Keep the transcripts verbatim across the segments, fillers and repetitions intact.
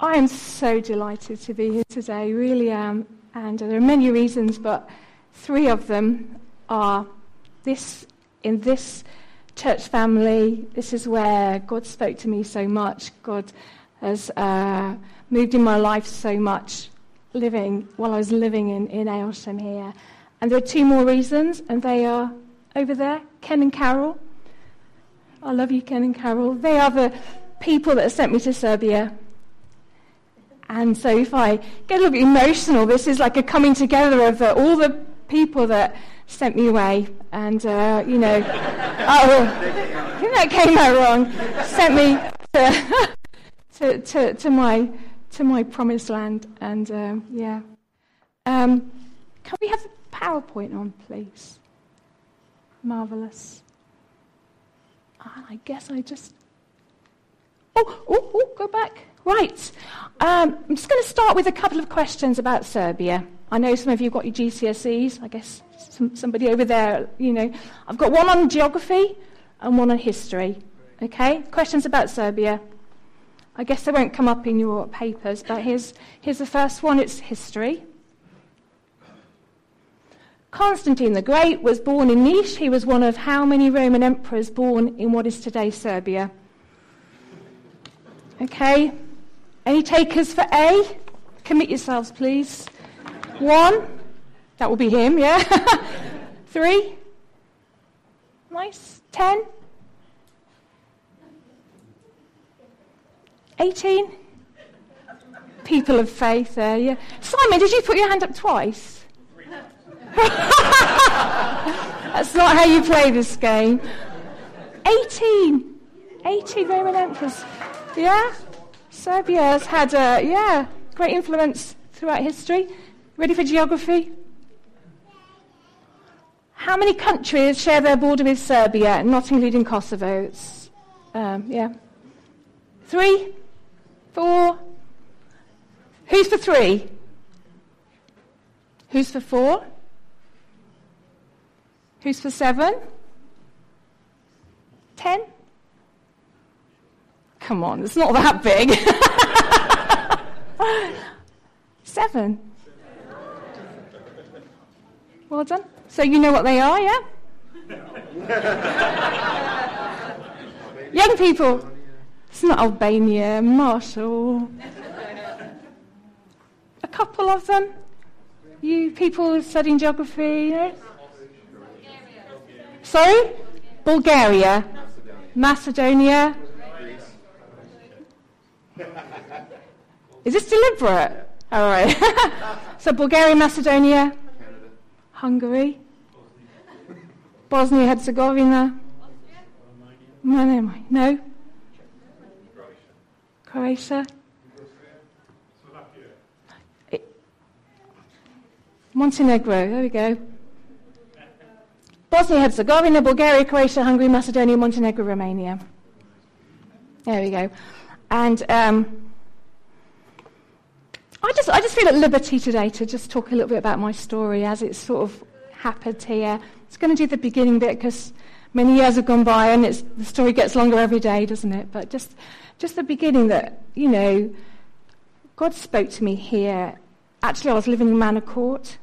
I am so delighted to be here today, really am. And there are many reasons, but three of them are this, in this church family, this is where God spoke to me so much. God has uh, moved in my life so much living, while I was living in, in Aylsham here. And there are two more reasons, and they are over there, Ken and Carol. I love you, Ken and Carol. They are the people that sent me to Serbia. And so if I get a little bit emotional, this is like a coming together of uh, all the people that sent me away. And, uh, you know, oh, I think that came out wrong. Sent me to, to, to, to, my, to my promised land. And, um, yeah. Um, can we have the PowerPoint on, please? Marvellous. Ah, I guess I just... Oh, oh, oh, go back. Right. Um, I'm just going to start with a couple of questions about Serbia. I know some of you have got your G C S Es. I guess some, somebody over there, you know. I've got one on geography and one on history. Okay? Questions about Serbia. I guess they won't come up in your papers, but here's, here's the first one. It's history. Constantine the Great was born in Niš. He was one of how many Roman emperors born in what is today Serbia? Okay. Any takers for A? Commit yourselves, please. One. That will be him, yeah? Three. Nice. Ten. Eighteen. People of faith there, yeah. Simon, did you put your hand up twice? That's not how you play this game. Eighteen. Eighteen Roman emperors. Yeah? Serbia has had a, yeah, great influence throughout history. Ready for geography? How many countries share their border with Serbia, not including Kosovo? It's, um, yeah. Three? Four? Who's for three? Who's for four? Who's for seven? Ten? Come on, it's not that big. Seven. Well done. So you know what they are, yeah? Young people. It's not Albania, Marshall. A couple of them. You people studying geography, you know? Sorry? Bulgaria. Macedonia. Is this deliberate? All right. So Bulgaria, Macedonia, Hungary, Bosnia Herzegovina. No, no, no. Croatia. It, Montenegro. There we go. Bosnia Herzegovina, Bulgaria, Croatia, Hungary, Macedonia, Montenegro, Romania. There we go. And um, I just I just feel at liberty today to just talk a little bit about my story as it's sort of happened here. It's going to do the beginning bit because many years have gone by and it's, the story gets longer every day, doesn't it? But just just the beginning that, you know, God spoke to me here. Actually, I was living in Manor Court.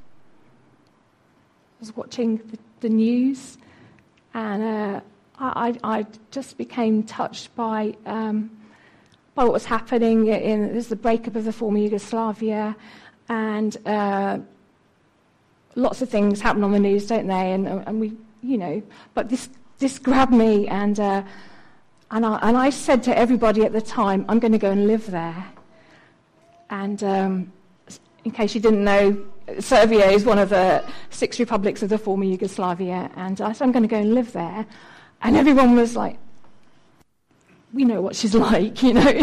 I was watching the, the news and uh, I, I, I just became touched by... Um, by what was happening in there's the breakup of the former Yugoslavia, and uh, lots of things happen on the news, don't they? And, and we, you know, but this this grabbed me, and uh, and I and I said to everybody at the time, I'm going to go and live there. And um, in case you didn't know, Serbia is one of the six republics of the former Yugoslavia, and I said I'm going to go and live there, and everyone was like, we know what she's like, you know.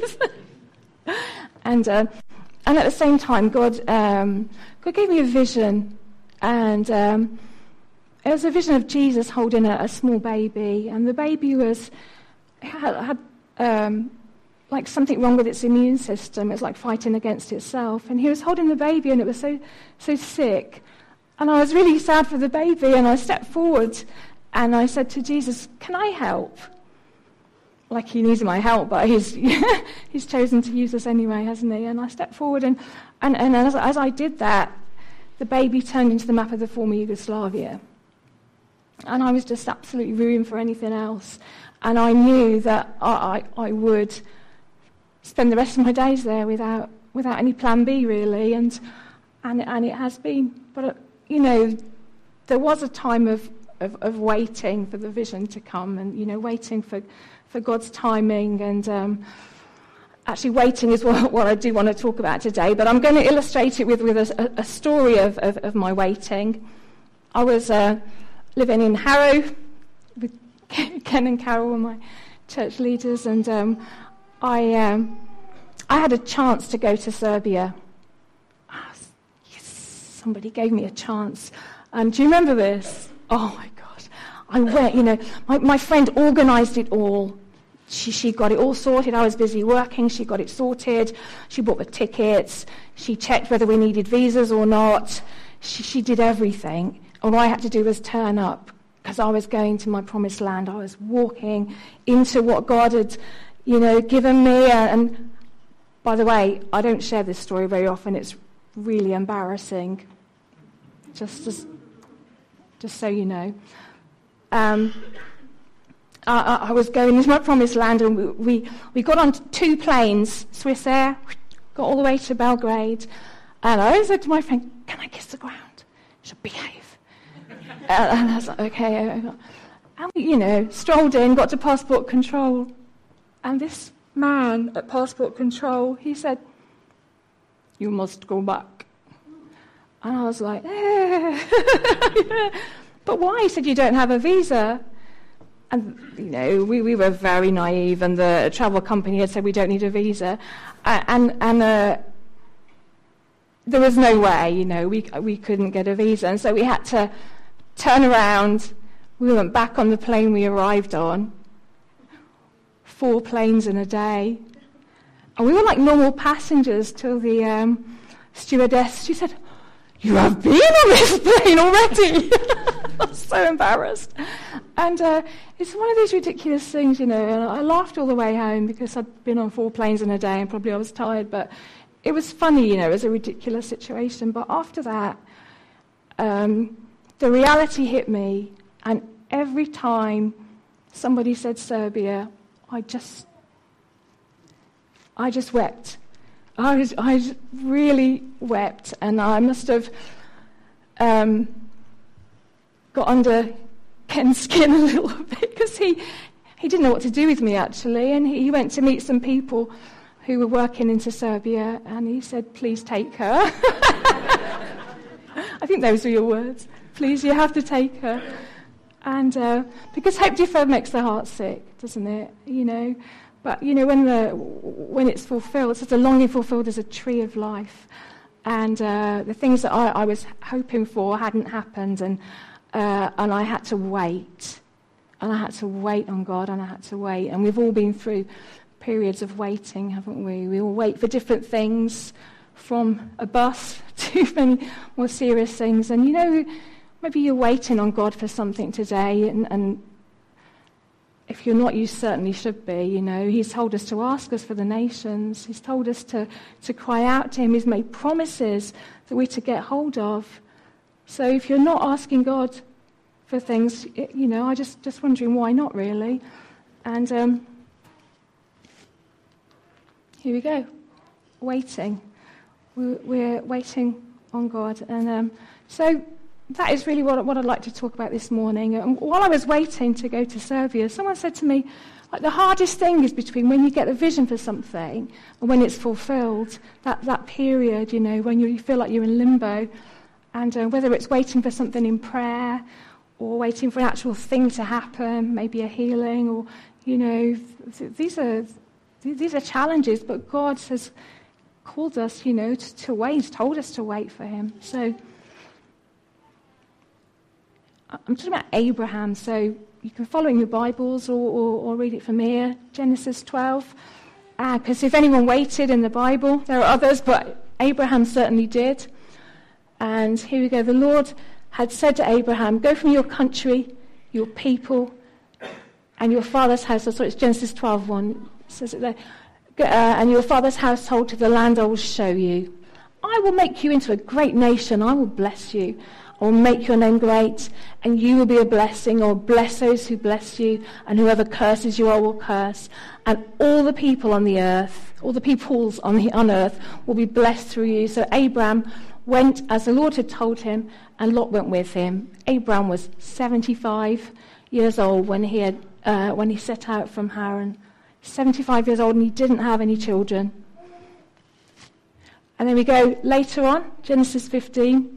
and uh, and at the same time, God um, God gave me a vision, and um, it was a vision of Jesus holding a, a small baby, and the baby was had, had um, like something wrong with its immune system. It was like fighting against itself, and he was holding the baby, and it was so so sick, and I was really sad for the baby, and I stepped forward, and I said to Jesus, "Can I help?" like he needs my help, but he's he's chosen to use us anyway, hasn't he? And I stepped forward, and, and, and as, as I did that, the baby turned into the map of the former Yugoslavia. And I was just absolutely ruined for anything else. And I knew that I, I, I would spend the rest of my days there without without any plan B, really. And and, and it has been. But, uh, you know, there was a time of, of, of waiting for the vision to come and, you know, waiting for, for God's timing. And um, actually waiting is what, what I do want to talk about today. But I'm going to illustrate it with, with a, a story of, of, of my waiting. I was... Uh, living in Harrow with Ken and Carol were my church leaders, and um, I um, I had a chance to go to Serbia. Oh, yes, somebody gave me a chance. And do you remember this? Oh my God. I went, you know, my, my friend organised it all. She, she got it all sorted. I was busy working. She got it sorted. She bought the tickets. She checked whether we needed visas or not. She, she did everything. All I had to do was turn up, because I was going to my promised land. I was walking into what God had, you know, given me. And by the way, I don't share this story very often. It's really embarrassing, just as, just so you know. Um, I, I was going into my promised land, and we, we, we got on two planes, Swiss Air, got all the way to Belgrade. And I said to my friend, "Can I kiss the ground?" She said, "Behave." And I was like, okay. And we, you know, strolled in, got to passport control. And this man at passport control, he said, "You must go back." And I was like, eh. "But why?" He said, "You don't have a visa." And, you know, we, we were very naive, and the travel company had said we don't need a visa. Uh, and and uh, there was no way, you know, we we couldn't get a visa. And so we had to turn around. We went back on the plane we arrived on. Four planes in a day. And we were like normal passengers till the um, stewardess, she said, "You have been on this plane already." I was so embarrassed. And uh, it's one of these ridiculous things, you know, and I laughed all the way home because I'd been on four planes in a day and probably I was tired, but it was funny, you know, it was a ridiculous situation. But after that, um, the reality hit me, and every time somebody said Serbia, I just, I just wept. I was, I just really wept, and I must have um, got under Ken's skin a little bit, because he, he didn't know what to do with me, actually, and he, he went to meet some people who were working into Serbia, and he said, "Please take her." I think those were your words. "Please, you have to take her." And uh, because hope deferred makes the heart sick, doesn't it? You know, but you know when the when it's fulfilled, so the longing fulfilled is a tree of life, and uh, the things that I, I was hoping for hadn't happened, and uh, and I had to wait, and I had to wait on God, and I had to wait, and we've all been through periods of waiting, haven't we? We all wait for different things, from a bus to many more serious things, and you know. Maybe you're waiting on God for something today, and, and if you're not, you certainly should be, you know. He's told us to ask us for the nations. He's told us to, to cry out to him. He's made promises that we're to get hold of. So if you're not asking God for things, it, you know, I just, just wondering why not, really. And um, here we go, waiting. We're, we're waiting on God. And um, so... that is really what, what I'd like to talk about this morning. And while I was waiting to go to Serbia, someone said to me, like, the hardest thing is between when you get a vision for something and when it's fulfilled, that, that period, you know, when you feel like you're in limbo. And uh, whether it's waiting for something in prayer or waiting for an actual thing to happen, maybe a healing, or, you know, th- these are these are challenges, but God has called us, you know, to, to wait, told us to wait for him. So... I'm talking about Abraham, so you can follow in your Bibles or, or, or read it from here, Genesis twelve. Because uh, if anyone waited in the Bible, there are others, but Abraham certainly did. And here we go. The Lord had said to Abraham, "Go from your country, your people, and your father's house, so it's Genesis twelve one, it says it there, uh, and your father's household to the land I will show you. I will make you into a great nation. I will bless you. I will make your name great, and you will be a blessing. I will bless those who bless you, and whoever curses you I will curse. And all the people on the earth, all the peoples on the on earth will be blessed through you. So Abraham went as the Lord had told him, and Lot went with him. Abraham was seventy-five years old when he had uh, when he set out from Haran. seventy-five years old, and he didn't have any children. And then we go later on, Genesis fifteen.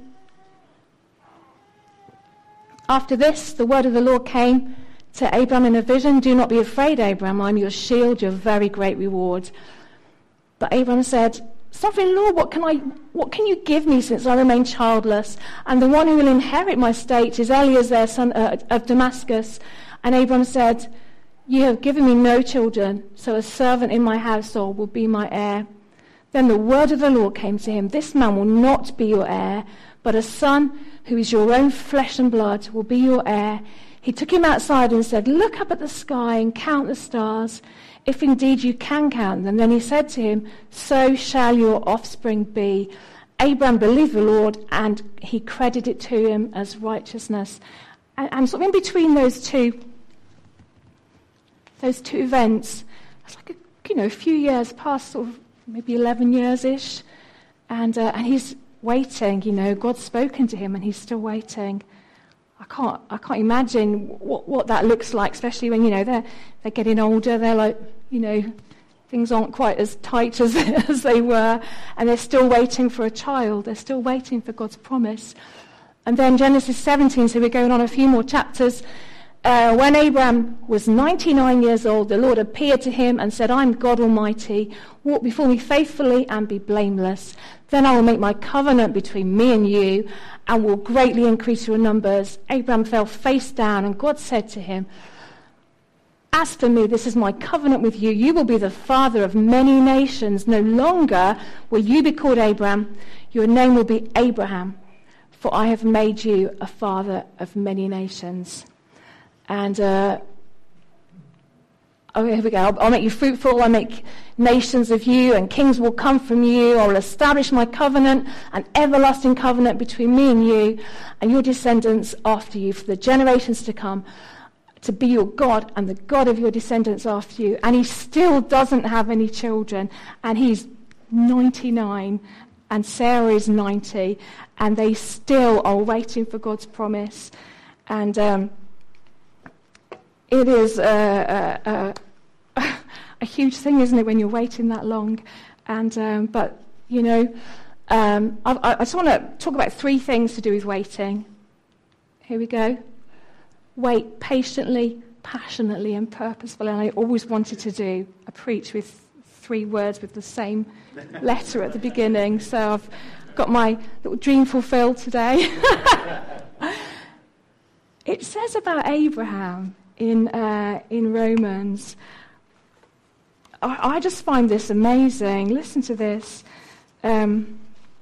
After this, the word of the Lord came to Abraham in a vision. Do not be afraid, Abraham. I'm your shield, your very great reward. But Abraham said, Sovereign Lord, what can I, what can you give me since I remain childless? And the one who will inherit my state is Eliezer, son uh, of Damascus. And Abraham said, you have given me no children, so a servant in my household will be my heir. Then the word of the Lord came to him, this man will not be your heir, but a son who is your own flesh and blood will be your heir. He took him outside and said, look up at the sky and count the stars, if indeed you can count them. Then he said to him, so shall your offspring be. Abraham believed the Lord, and he credited it to him as righteousness. And, and sort of in between those two, those two events, it's like a, you know, a few years past, sort of maybe eleven years-ish, and uh, and he's waiting. You know, God's spoken to him, and he's still waiting. I can't I can't imagine what, what that looks like, especially when, you know, they're they're getting older. They're like, you know, things aren't quite as tight as as they were, and they're still waiting for a child. They're still waiting for God's promise. And then Genesis seventeen. So we're going on a few more chapters. Uh, when Abraham was ninety-nine years old, the Lord appeared to him and said, I'm God Almighty. Walk before me faithfully and be blameless. Then I will make my covenant between me and you and will greatly increase your numbers. Abraham fell face down, and God said to him, as for me, this is my covenant with you. You will be the father of many nations. No longer will you be called Abraham. Your name will be Abraham, for I have made you a father of many nations. And, uh, oh, here we go. I'll, I'll make you fruitful. I'll make nations of you, and kings will come from you. I will establish my covenant, an everlasting covenant between me and you and your descendants after you for the generations to come, to be your God and the God of your descendants after you. And he still doesn't have any children. And he's ninety-nine, and Sarah is ninety, and they still are waiting for God's promise. And, um, It is a, a, a, a huge thing, isn't it, when you're waiting that long? And um, but you know, um, I, I just want to talk about three things to do with waiting. Here we go. Wait patiently, passionately, and purposefully. And I always wanted to do a preach with three words with the same letter at the beginning. So I've got my little dream fulfilled today. It says about Abraham in uh, in Romans. I, I just find this amazing. Listen to this. Um,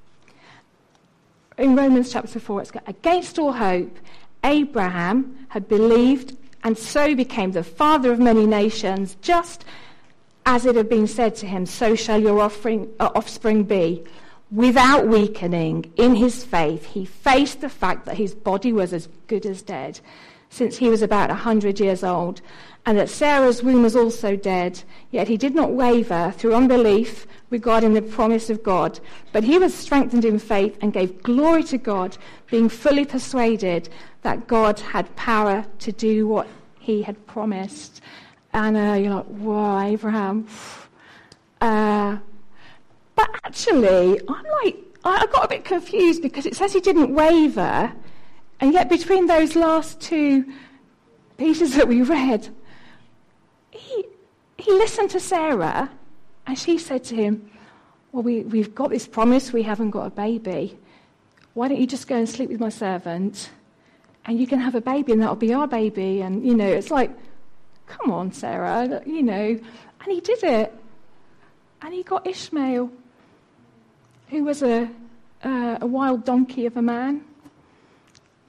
in Romans chapter four, it's got, against all hope, Abraham had believed and so became the father of many nations, just as it had been said to him, so shall your offspring, uh, offspring be. Without weakening in his faith, he faced the fact that his body was as good as dead, since he was about a hundred years old, and that Sarah's womb was also dead. Yet he did not waver through unbelief regarding the promise of God, but he was strengthened in faith and gave glory to God, being fully persuaded that God had power to do what he had promised. And uh, you're like, whoa, Abraham. Uh, but actually, I'm like, I got a bit confused because it says he didn't waver. And yet between those last two pieces that we read, he he listened to Sarah, and she said to him, well, we, we've got this promise, we haven't got a baby. Why don't you just go and sleep with my servant, and you can have a baby, and that'll be our baby. And, you know, it's like, come on, Sarah, you know. And he did it. And he got Ishmael, who was a, uh, a wild donkey of a man.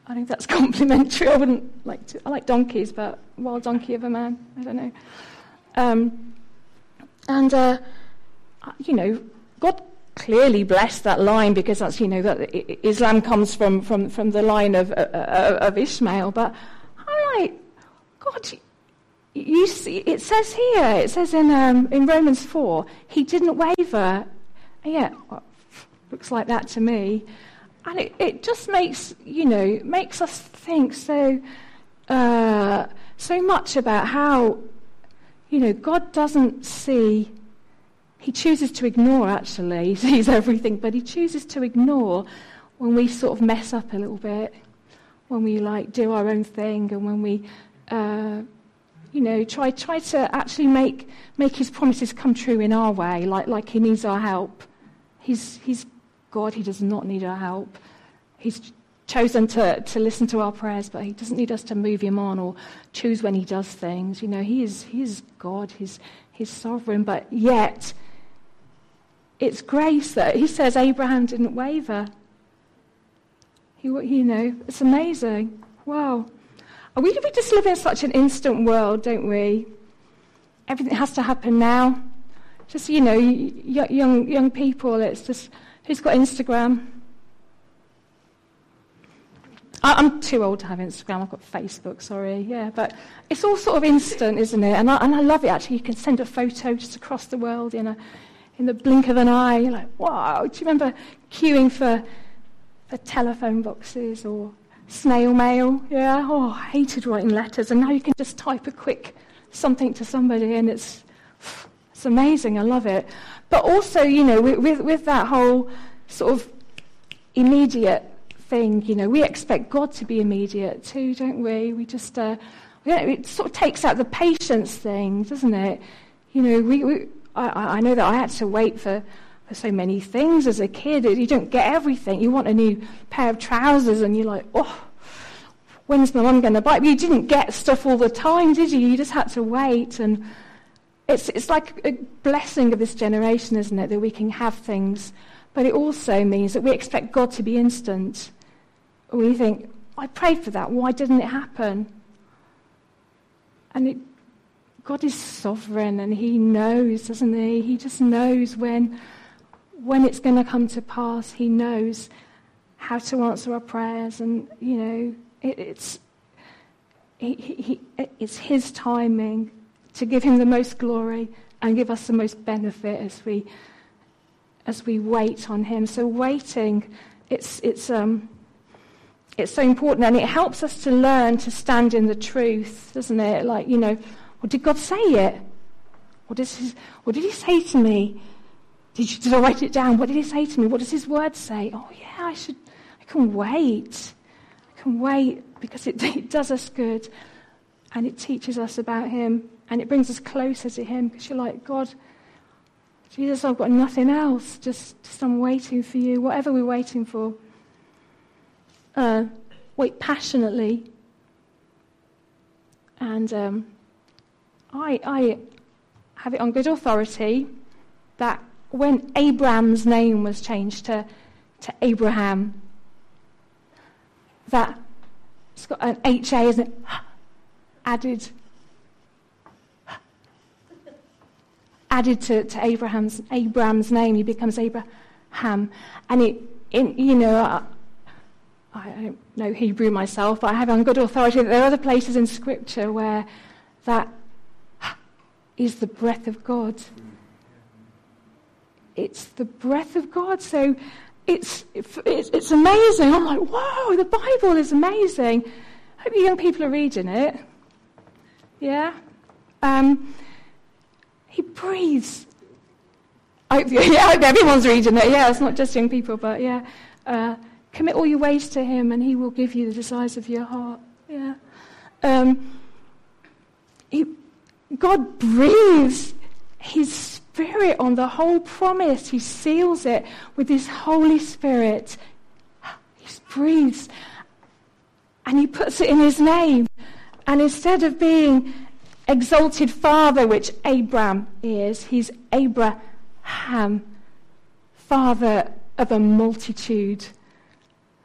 I think that's complimentary. I wouldn't like to. I like donkeys, but wild donkey of a man. I don't know. Um, and uh, you know, God clearly blessed that line because that's you know that Islam comes from from, from the line of uh, of Ishmael. But I'm like, God, you see, it says here, it says in um, in Romans four, he didn't waver. And yeah, well, looks like that to me. And it, it just makes, you know, makes us think so uh, so much about how, you know, God doesn't see, he chooses to ignore, actually. He sees everything, but he chooses to ignore when we sort of mess up a little bit, when we, like, do our own thing, and when we, uh, you know, try try to actually make make his promises come true in our way, like like he needs our help. He's he's God, he does not need our help. He's chosen to, to listen to our prayers, but he doesn't need us to move him on or choose when he does things. You know, he is he is God, he's, he's sovereign, but yet it's grace that he says Abraham didn't waver. He, you know, it's amazing. Wow. We, we just live in such an instant world, don't we? Everything has to happen now. Just, you know, young young people, it's just, who's got Instagram? I, I'm too old to have Instagram. I've got Facebook, sorry. Yeah, but it's all sort of instant, isn't it? And I, and I love it, actually. You can send a photo just across the world in a in the blink of an eye. You're like, wow. Do you remember queuing for, for telephone boxes or snail mail? Yeah. Oh, I hated writing letters. And now you can just type a quick something to somebody, and it's... It's amazing. I love it. But also, you know, with, with, with that whole sort of immediate thing, you know, we expect God to be immediate too, don't we? We just, uh, you know, it sort of takes out the patience thing, doesn't it? You know, we, we I, I know that I had to wait for, for so many things as a kid. You don't get everything. You want a new pair of trousers, and you're like, oh, when's my mum going to buy it? But you didn't get stuff all the time, did you? You just had to wait. And It's it's like a blessing of this generation, isn't it, that we can have things. But it also means that we expect God to be instant. We think, I prayed for that, why didn't it happen? And it, God is sovereign, and he knows, doesn't he? He just knows when, when it's going to come to pass. He knows how to answer our prayers, and, you know, it, it's, he, he, it's his timing to give him the most glory and give us the most benefit as we as we wait on him. So waiting, it's it's um it's so important, and it helps us to learn to stand in the truth, doesn't it? Like, you know, well, did God say it? What does his, what did he say to me? Did you, did I write it down? What did he say to me? What does his word say? Oh yeah, I should. I can wait. I can wait because it, it does us good, and it teaches us about him. And it brings us closer to him, because you're like, God, Jesus, I've got nothing else. Just, just I'm waiting for you, whatever we're waiting for. Uh, wait passionately. And um, I, I have it on good authority that when Abraham's name was changed to, to Abraham, that it's got an H A, isn't it? Added. Added to, to Abraham's Abraham's name, he becomes Abraham, and it, in, you know, I, I don't know Hebrew myself, but I have on good authority that there are other places in Scripture where that is the breath of God. It's the breath of God, so it's it's, it's amazing. I'm like, wow, the Bible is amazing. I hope you young people are reading it. Yeah. Um, He breathes. I hope, yeah, I hope everyone's reading it. Yeah, it's not just young people, but yeah. Uh, commit all your ways to him, and he will give you the desires of your heart. Yeah. Um, he, God breathes his Spirit on the whole promise. He seals it with his Holy Spirit. He breathes, and he puts it in his name. And instead of being exalted father, which Abram is, he's Abraham, father of a multitude.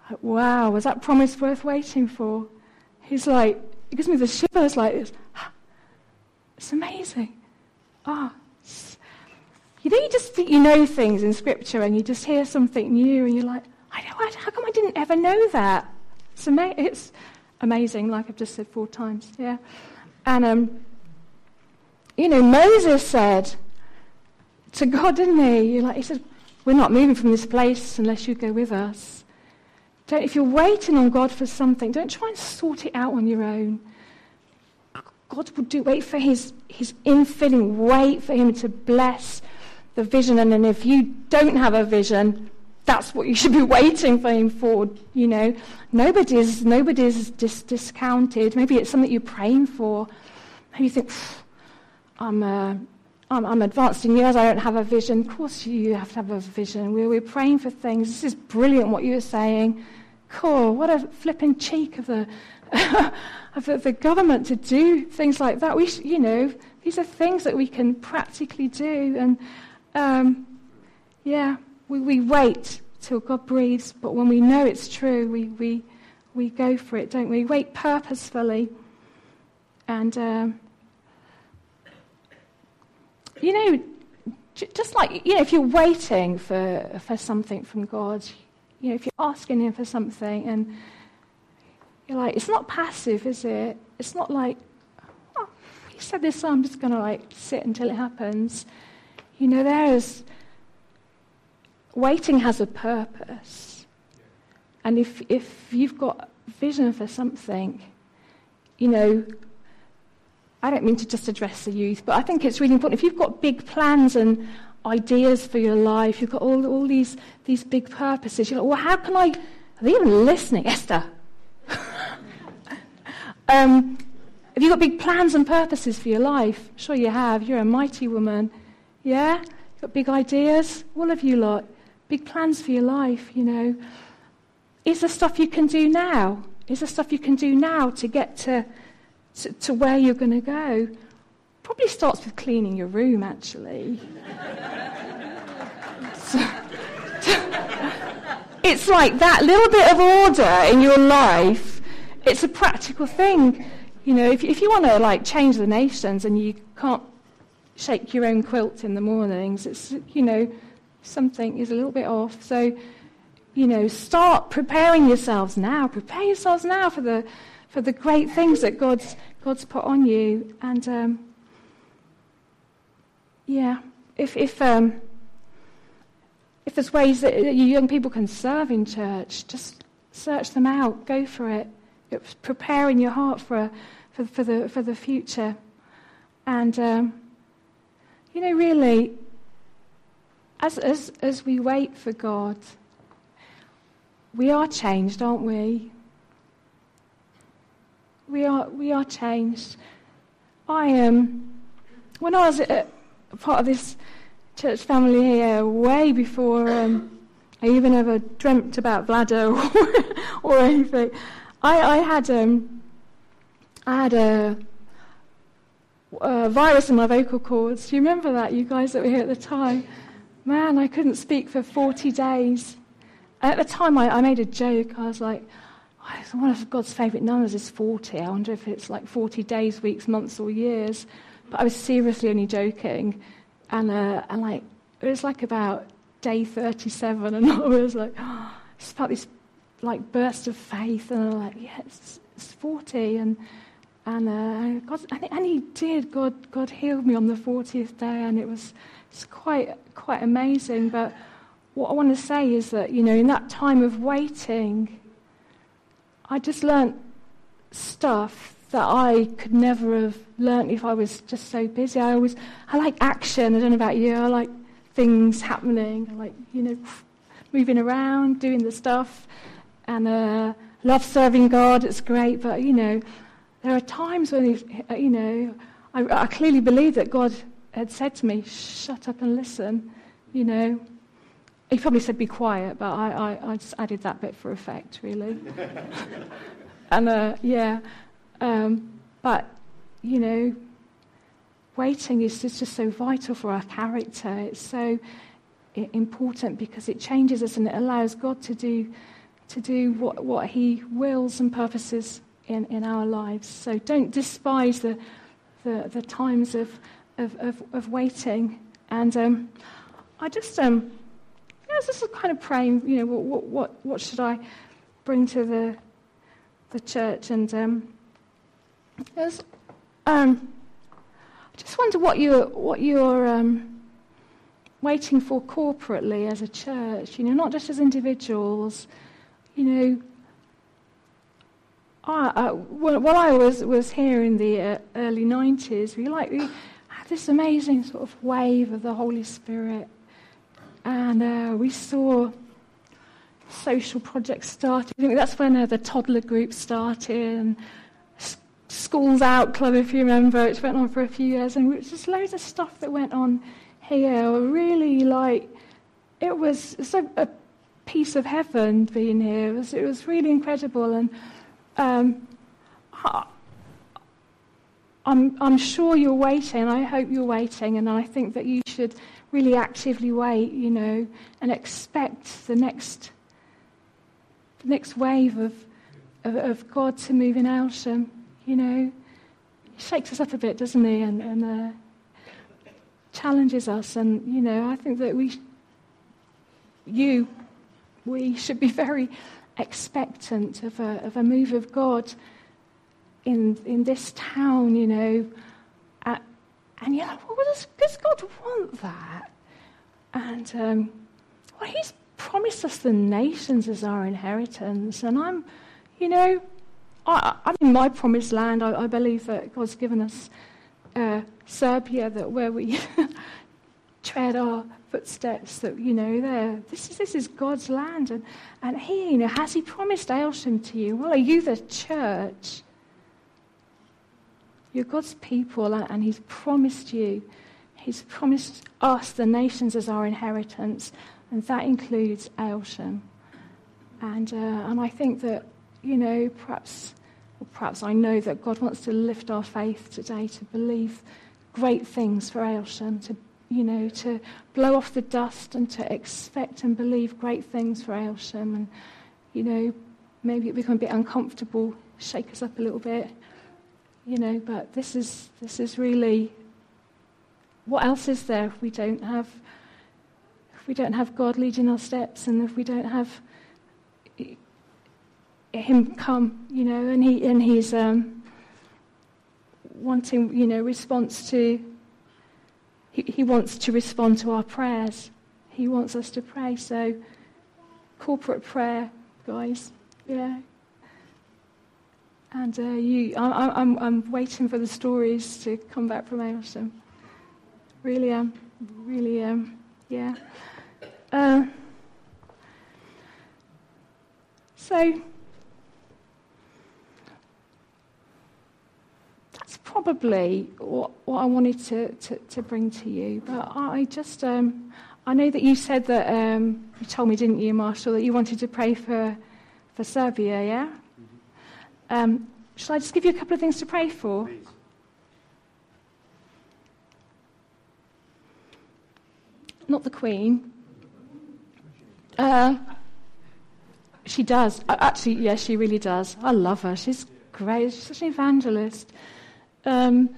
Like, wow, was that promise worth waiting for? He's like, it gives me the shivers like this. It's amazing. Ah, oh, you know, you just think you know things in Scripture and you just hear something new and you're like, I know, how come I didn't ever know that? It's, ama- it's amazing, like I've just said four times, yeah. And, um, you know, Moses said to God, didn't he? You're like, he said, we're not moving from this place unless you go with us. Don't, if you're waiting on God for something, don't try and sort it out on your own. God will do, wait for his, his infilling, wait for him to bless the vision. And then if you don't have a vision, that's what you should be waiting for him for, you know. Nobody's, nobody's dis- discounted. Maybe it's something you're praying for. Maybe you think, I'm, uh, I'm, I'm advanced in years, I don't have a vision. Of course you have to have a vision. We're, we're praying for things. This is brilliant what you were saying. Cool, what a flipping cheek of the of the, the government to do things like that. We, sh- you know, these are things that we can practically do. And, um, yeah, we, we wait till God breathes, but when we know it's true, we, we, we go for it, don't we? Wait purposefully. And, um, you know, j- just like, you know, if you're waiting for, for something from God, you know, if you're asking him for something and you're like, it's not passive, is it? It's not like, oh, he said this, so I'm just going to like sit until it happens. You know, there is, waiting has a purpose. And if if you've got vision for something, you know, I don't mean to just address the youth, but I think it's really important. If you've got big plans and ideas for your life, you've got all all these these big purposes, you're like, well, how can I, are they even listening, Esther? um, have you got big plans and purposes for your life? Sure you have. You're a mighty woman. Yeah? You've got big ideas? All of you lot. Big plans for your life, you know. Is there stuff you can do now? Is there stuff you can do now to get to to, to where you're going to go? Probably starts with cleaning your room, actually. So, it's like that little bit of order in your life. It's a practical thing. You know, if, if you want to, like, change the nations and you can't shake your own quilt in the mornings, it's, you know, something is a little bit off. So, you know, start preparing yourselves now. Prepare yourselves now for the for the great things that God's God's put on you. And um, yeah, if if um, if there's ways that you young people can serve in church, just search them out. Go for it. It's preparing your heart for a, for for the for the future. And um, you know, really, as as as we wait for God, we are changed, aren't we? We are we are changed. I um when I was a part of this church family here, way before um, I even ever dreamt about bladder or, or anything, I, I had um I had a, a virus in my vocal cords. Do you remember that, you guys that were here at the time? Man, I couldn't speak for forty days. At the time, I, I made a joke. I was like, oh, one of God's favourite numbers is forty. I wonder if it's like forty days, weeks, months, or years. But I was seriously only joking. And, uh, and like, it was like about day thirty-seven, and I was like, oh, it's about this like burst of faith. And I'm like, yeah, it's, it's forty. And and uh, God, and, and He did. God, God healed me on the fortieth day, and it was it's quite quite amazing. But what I want to say is that, you know, in that time of waiting, I just learnt stuff that I could never have learnt if I was just so busy. I always, I like action. I don't know about you. I like things happening. I like, you know, moving around, doing the stuff. And uh, love serving God. It's great. But, you know, there are times when, you know, I, I clearly believe that God had said to me, shut up and listen, you know. He probably said, be quiet, but I, I, I just added that bit for effect, really. and, uh, yeah. Um, but, you know, waiting is just, just so vital for our character. It's so I- important because it changes us and it allows God to do to do what, what he wills and purposes in, in our lives. So don't despise the the, the times of, of, of, of waiting. And um, I just, um, I was just kind of praying, you know, what what what should I bring to the the church? And um, it was, um, I just wonder what you what you're um, waiting for corporately as a church. You know, not just as individuals. You know, I, I, while I was was here in the uh, early nineties, we like we had this amazing sort of wave of the Holy Spirit. And uh, we saw social projects started. I think that's when uh, the toddler group started, and S- Schools Out Club, if you remember. It went on for a few years, and it was just loads of stuff that went on here. Really, like, it was so a piece of heaven being here. It was, it was really incredible, and um, I, I'm, I'm sure you're waiting. I hope you're waiting, and I think that you should really actively wait, you know, and expect the next the next wave of, of of God to move in Aylsham. You know, he shakes us up a bit, doesn't he, and, and uh, challenges us. And you know, I think that we, you, we should be very expectant of a of a move of God in in this town. You know. At, And you're like, well, does, does God want that? And, um, well, he's promised us the nations as our inheritance. And I'm, you know, I, I'm in my promised land. I, I believe that God's given us uh, Serbia, that where we tread our footsteps, that, you know, there, this is this is God's land. And, and he, you know, has he promised Aylsham to you? Well, are you the church? You're God's people, and he's promised you, he's promised us the nations as our inheritance, and that includes Aylsham. And uh, and I think that, you know, perhaps, or perhaps I know that God wants to lift our faith today to believe great things for Aylsham, to, you know, to blow off the dust and to expect and believe great things for Aylsham. And, you know, maybe it become a bit uncomfortable, shake us up a little bit. You know, but this is this is really, what else is there if we don't have if we don't have God leading our steps, and if we don't have him come, you know, and he and he's um, wanting, you know, response to. He, he wants to respond to our prayers. He wants us to pray. So, corporate prayer, guys, yeah. And uh, you, I, I'm, I'm waiting for the stories to come back from Aylsham. Really am, really am, yeah. Uh, so that's probably what, what I wanted to, to, to bring to you. But I just, um, I know that you said that um, you told me, didn't you, Marshall, that you wanted to pray for for Serbia, yeah. Um, shall I just give you a couple of things to pray for? Please. Not the Queen. Uh, she does. Uh, actually, yes, yeah, she really does. I love her. She's great. She's such an evangelist. Um,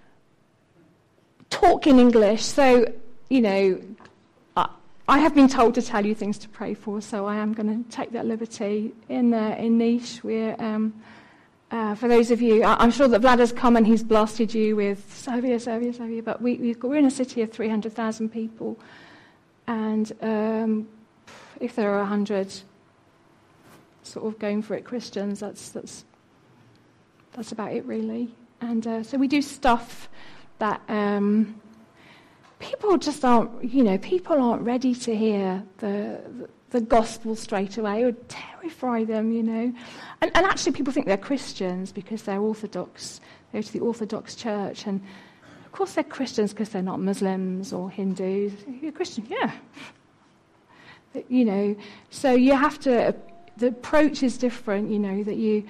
talk in English. So, you know, I, I have been told to tell you things to pray for, so I am going to take that liberty. In uh, in Niche, we're... Um, Uh, for those of you, I'm sure that Vlad has come and he's blasted you with Serbia, Serbia, Serbia, but we, we've got, we're in a city of three hundred thousand people, and um, if there are one hundred sort of going for it Christians, that's that's that's about it really. And uh, so we do stuff that um, people just aren't, you know, people aren't ready to hear the, the the gospel straight away. It would terrify them, you know. And, and actually people think they're Christians because they're Orthodox. They go to the Orthodox church. And of course they're Christians because they're not Muslims or Hindus. You're a Christian, yeah. But, you know, so you have to, the approach is different, you know, that you,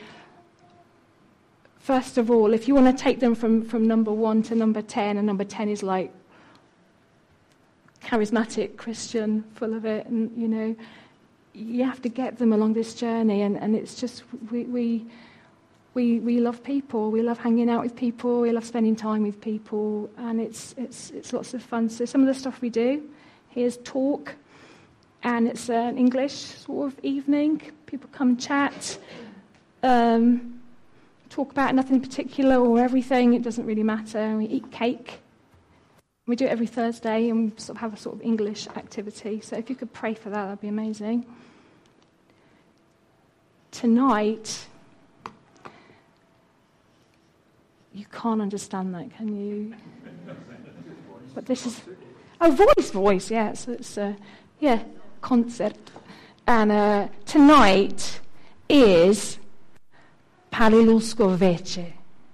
first of all, if you want to take them from, from number one to number ten, and number ten is like, charismatic Christian, full of it, and you know, you have to get them along this journey, and, and it's just we, we we we love people. We love hanging out with people. We love spending time with people, and it's it's it's lots of fun. So some of the stuff we do, here's talk, and it's an English sort of evening. People come and chat, um, talk about nothing in particular or everything. It doesn't really matter. We eat cake. We do it every Thursday, and we sort of have a sort of English activity. So if you could pray for that, that'd be amazing. Tonight, you can't understand that, can you? But this is... Oh, voice, voice, yeah. So it's a, yeah, concert. And uh, tonight is Palilusko Veche.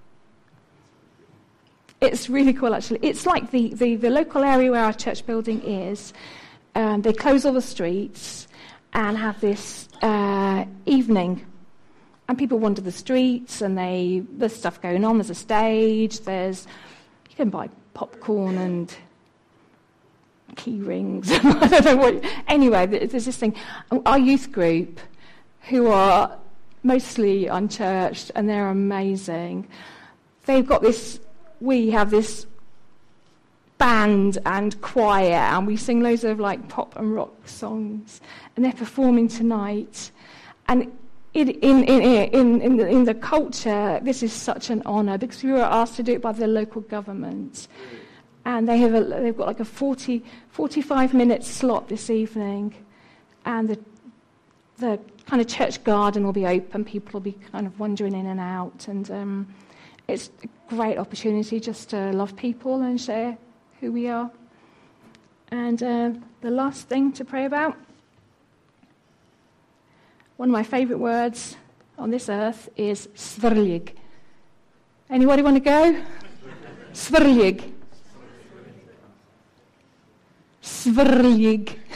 It's really cool, actually. It's like the, the, the local area where our church building is. Um, they close all the streets and have this uh, evening. And people wander the streets, and they there's stuff going on. There's a stage. There's you can buy popcorn and key rings. I don't know what. Anyway, there's this thing. Our youth group, who are mostly unchurched, and they're amazing. They've got this. We have this band and choir, and we sing loads of like pop and rock songs, and they're performing tonight. And in in in in in the, in the culture, this is such an honour because we were asked to do it by the local government, and they have a, they've got like a forty, forty-five minute slot this evening, and the the kind of church garden will be open. People will be kind of wandering in and out, and um, it's a great opportunity just to love people and share who we are. And uh, the last thing to pray about, one of my favourite words on this earth is svrljig. Anybody want to go? Svrljig. Svrljig.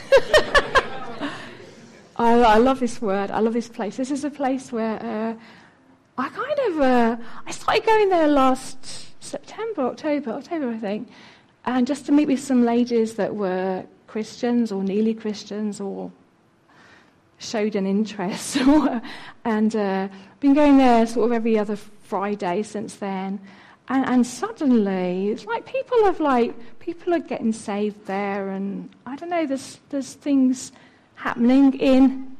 I, I love this word. I love this place. This is a place where uh, I kind of, uh, I started going there last September, October, October I think, and just to meet with some ladies that were Christians or nearly Christians or showed an interest. And uh, been going there sort of every other Friday since then. And, and suddenly, it's like people have like, people are getting saved there, and I don't know, there's there's things happening in...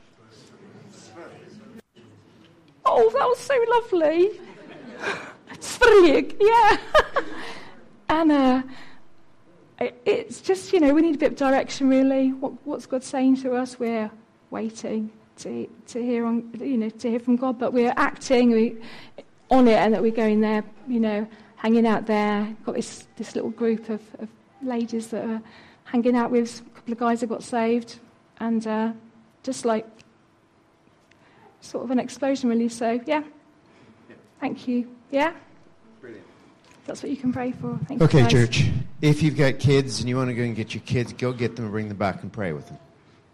Oh, that was so lovely. Svrljig, yeah. And uh, it's just, you know, we need a bit of direction, really. What, what's God saying to us? We're waiting to to hear on, you know, to hear from God, but we're acting we, on it, and that we're going there, you know, hanging out there. Got this this little group of, of ladies that are hanging out with. A couple of guys that got saved, and uh, just like sort of an explosion, really. So, yeah. yeah. Thank you. Yeah? Brilliant. That's what you can pray for. Thank okay, you, guys. church. If you've got kids and you want to go and get your kids, go get them and bring them back and pray with them.